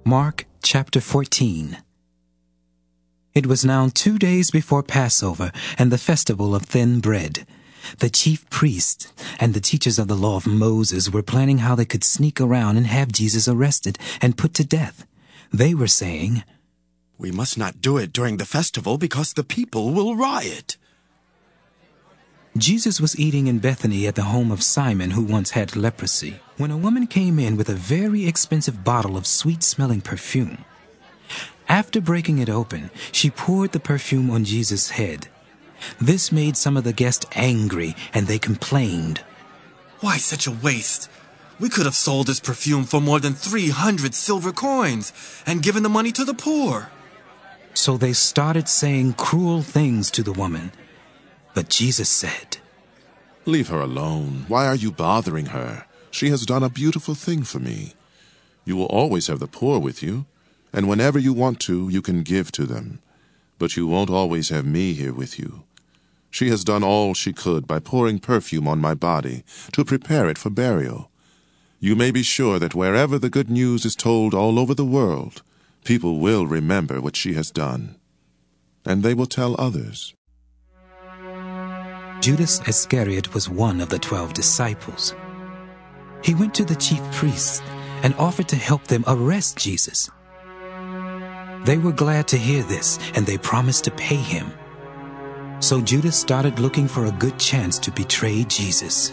Mark chapter 14. It was now 2 days before Passover and the festival of thin bread. The chief priests and the teachers of the law of Moses were planning how they could sneak around and have Jesus arrested and put to death. They were saying, "We must not do it during the festival because the people will riot." Jesus was eating in Bethany at the home of Simon, who once had leprosy, when a woman came in with a very expensive bottle of sweet-smelling perfume. After breaking it open, she poured the perfume on Jesus' head. This made some of the guests angry, and they complained. "Why such a waste? We could have sold this perfume for more than 300 silver coins and given the money to the poor." So they started saying cruel things to the woman. But Jesus said, "Leave her alone. Why are you bothering her? She has done a beautiful thing for me. You will always have the poor with you, and whenever you want to, you can give to them. But you won't always have me here with you. She has done all she could by pouring perfume on my body to prepare it for burial. You may be sure that wherever the good news is told all over the world, people will remember what she has done, and they will tell others." Judas Iscariot was one of the 12 disciples. He went to the chief priests and offered to help them arrest Jesus. They were glad to hear this, and they promised to pay him. So Judas started looking for a good chance to betray Jesus.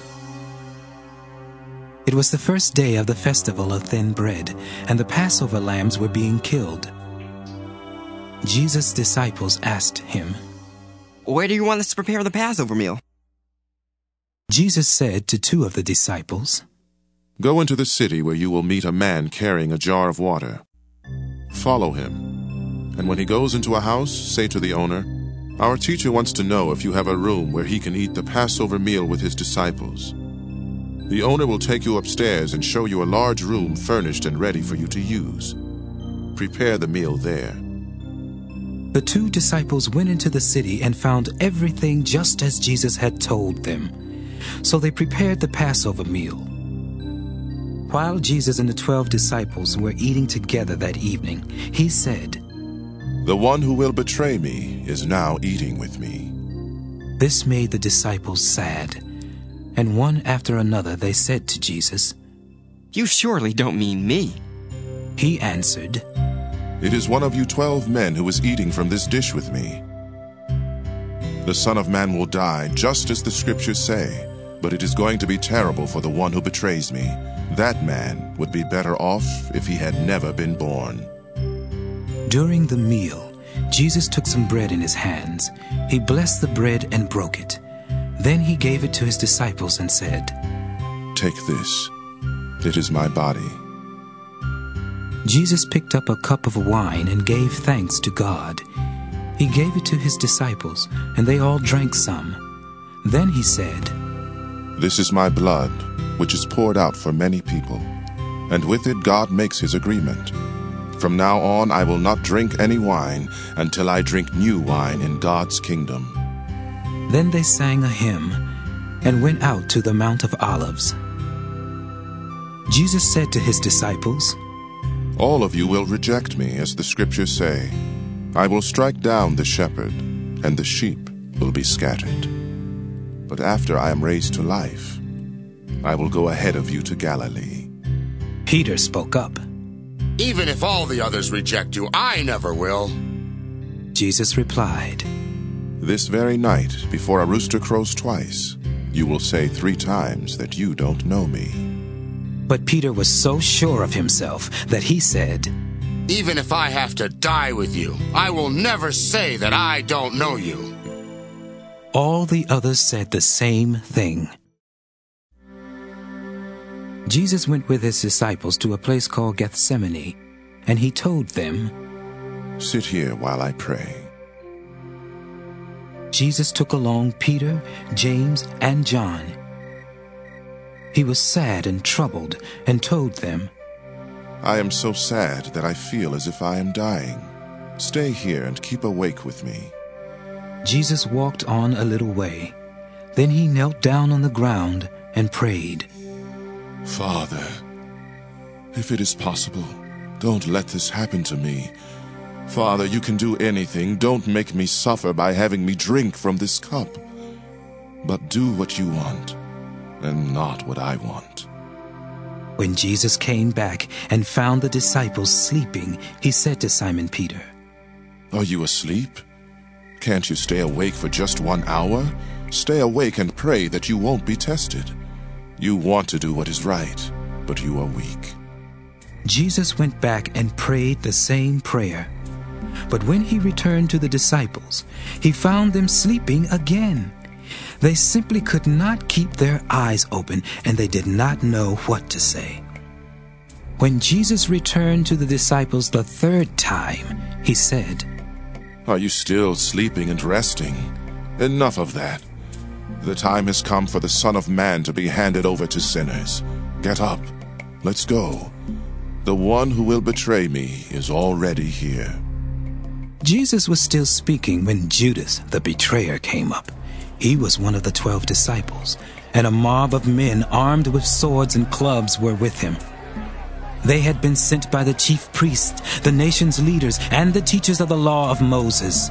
It was the first day of the festival of thin bread, and the Passover lambs were being killed. Jesus' disciples asked him, "Where do you want us to prepare the Passover meal?" Jesus said to 2 of the disciples, "Go into the city where you will meet a man carrying a jar of water. Follow him, and when he goes into a house, say to the owner, 'Our teacher wants to know if you have a room where he can eat the Passover meal with his disciples.' The owner will take you upstairs and show you a large room furnished and ready for you to use. Prepare the meal there." The 2 disciples went into the city and found everything just as Jesus had told them. So they prepared the Passover meal. While Jesus and the 12 disciples were eating together that evening, he said, "The one who will betray me is now eating with me." This made the disciples sad, and one after another they said to Jesus, "You surely don't mean me." He answered, "It is one of you 12 men who is eating from this dish with me. The Son of Man will die just as the Scriptures say, but it is going to be terrible for the one who betrays me. That man would be better off if he had never been born." During the meal, Jesus took some bread in his hands. He blessed the bread and broke it. Then he gave it to his disciples and said, "Take this. It is my body." Jesus picked up a cup of wine and gave thanks to God. He gave it to his disciples, and they all drank some. Then he said, "This is my blood, which is poured out for many people, and with it God makes his agreement. From now on I will not drink any wine until I drink new wine in God's kingdom." Then they sang a hymn and went out to the Mount of Olives. Jesus said to his disciples, "All of you will reject me, as the Scriptures say. I will strike down the shepherd, and the sheep will be scattered. But after I am raised to life, I will go ahead of you to Galilee." Peter spoke up. "Even if all the others reject you, I never will." Jesus replied, "This very night, before a rooster crows twice, you will say 3 times that you don't know me." But Peter was so sure of himself that he said, "Even if I have to die with you, I will never say that I don't know you." All the others said the same thing. Jesus went with his disciples to a place called Gethsemane, and he told them, "Sit here while I pray." Jesus took along Peter, James, and John. He was sad and troubled and told them, "I am so sad that I feel as if I am dying. Stay here and keep awake with me." Jesus walked on a little way. Then he knelt down on the ground and prayed, "Father, if it is possible, Don't let this happen to me. Father, you can do anything. Don't make me suffer by having me drink from this cup. But do what you want, and not what I want." When Jesus came back and found the disciples sleeping, he said to Simon Peter, "Are you asleep? Can't you stay awake for just 1 hour? Stay awake and pray that you won't be tested. You want to do what is right, but you are weak." Jesus went back and prayed the same prayer. But when he returned to the disciples, he found them sleeping again. They simply could not keep their eyes open, and they did not know what to say. When Jesus returned to the disciples the third time, he said, "Are you still sleeping and resting? Enough of that. The time has come for the Son of Man to be handed over to sinners. Get up. Let's go. The one who will betray me is already here." Jesus was still speaking when Judas, the betrayer, came up. He was one of the 12 disciples, and a mob of men armed with swords and clubs were with him. They had been sent by the chief priests, the nation's leaders, and the teachers of the law of Moses.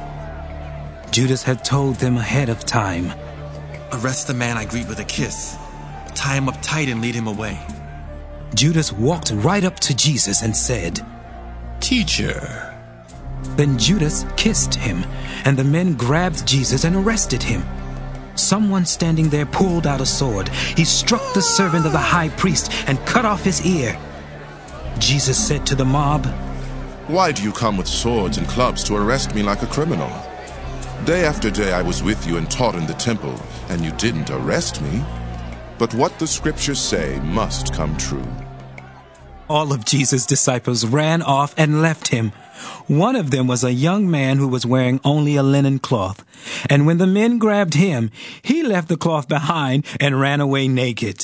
Judas had told them ahead of time, "Arrest the man I greet with a kiss. Tie him up tight and lead him away." Judas walked right up to Jesus and said, "Teacher." Then Judas kissed him, and the men grabbed Jesus and arrested him. Someone standing there pulled out a sword. He struck the servant of the high priest and cut off his ear. Jesus said to the mob, "Why do you come with swords and clubs to arrest me like a criminal? Day after day I was with you and taught in the temple, and you didn't arrest me. But what the scriptures say must come true." All of Jesus' disciples ran off and left him. One of them was a young man who was wearing only a linen cloth. And when the men grabbed him, he left the cloth behind and ran away naked.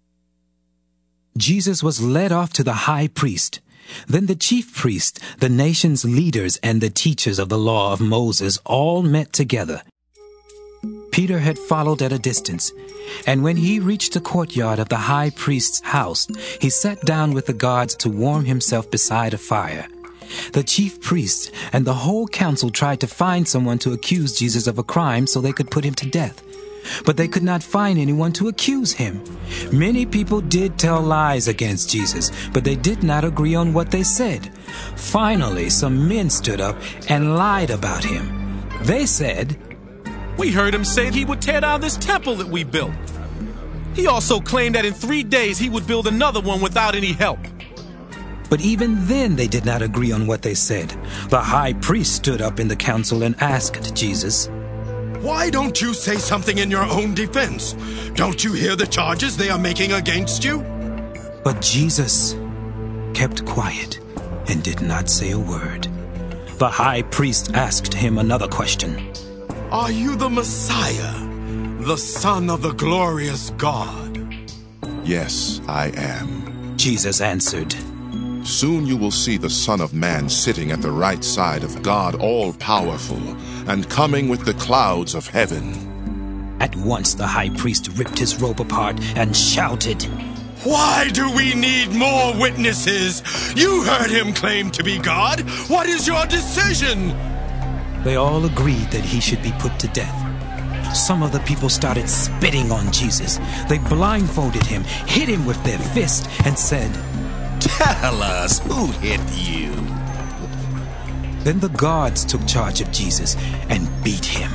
Jesus was led off to the high priest. Then the chief priest, the nation's leaders, and the teachers of the law of Moses all met together. Peter had followed at a distance, and when he reached the courtyard of the high priest's house, he sat down with the guards to warm himself beside a fire. The chief priests and the whole council tried to find someone to accuse Jesus of a crime so they could put him to death. But they could not find anyone to accuse him. Many people did tell lies against Jesus, but they did not agree on what they said. Finally, some men stood up and lied about him. They said, "We heard him say he would tear down this temple that we built. He also claimed that in 3 days he would build another one without any help." But even then they did not agree on what they said. The high priest stood up in the council and asked Jesus, "Why don't you say something in your own defense? Don't you hear the charges they are making against you?" But Jesus kept quiet and did not say a word. The high priest asked him another question. "Are you the Messiah, the Son of the glorious God?" "Yes, I am," Jesus answered. "Soon you will see the Son of Man sitting at the right side of God all-powerful and coming with the clouds of heaven." At once the high priest ripped his robe apart and shouted, "Why do we need more witnesses? You heard him claim to be God. What is your decision?" They all agreed that he should be put to death. Some of the people started spitting on Jesus. They blindfolded him, hit him with their fists, and said, "Tell us, who hit you?" Then the guards took charge of Jesus and beat him.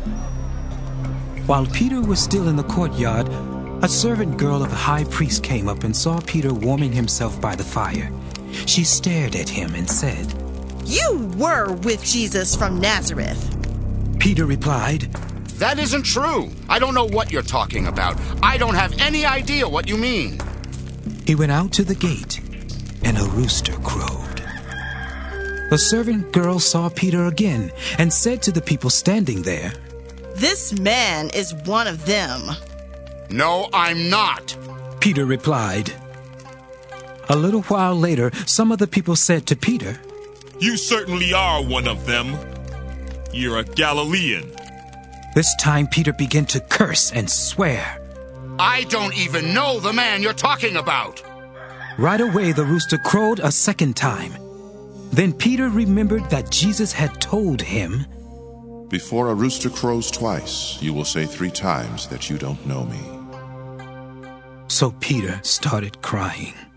While Peter was still in the courtyard, a servant girl of the high priest came up and saw Peter warming himself by the fire. She stared at him and said, "You were with Jesus from Nazareth." Peter replied, That isn't true. I don't know what you're talking about. I don't have any idea what you mean. He went out to the gate, and a rooster crowed. The servant girl saw Peter again and said to the people standing there, "This man is one of them." No, I'm not. Peter replied. A little while later, some of the people said to Peter, "You certainly are one of them. You're a Galilean." This time Peter began to curse and swear. I don't even know the man you're talking about. Right away the rooster crowed a second time. Then Peter remembered that Jesus had told him, "Before a rooster crows twice, you will say 3 times that you don't know me." So Peter started crying.